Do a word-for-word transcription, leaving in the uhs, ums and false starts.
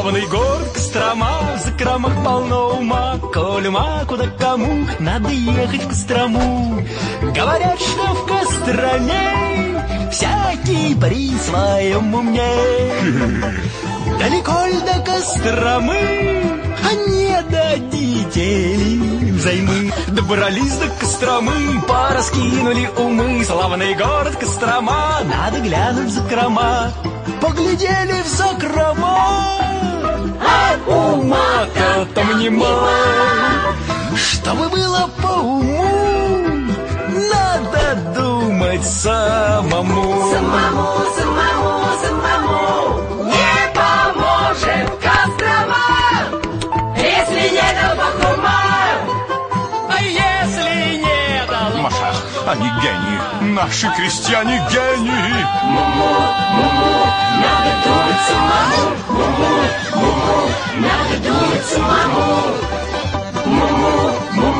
Славный город Кострома, в закромах полно ума. Коль ума, куда кому, надо ехать в Кострому. Говорят, что в Костроме всякий при своем уме. Далеко ль до Костромы, а не дадите взаймы. Добрались до Костромы, пораскинули умы. Славный город Кострома, надо глянуть в закрома. Поглядели в закрома, а ума-то там нема. Чтобы было по уму, надо думать самому. Самому, самому, самому не поможет Кострома, если не дал Бог ума. А если не дал Маша, они гении, наши крестьяне гении. Муму, муму, надо думать самому. Муму, муму, надо думать самому. Муму, муму.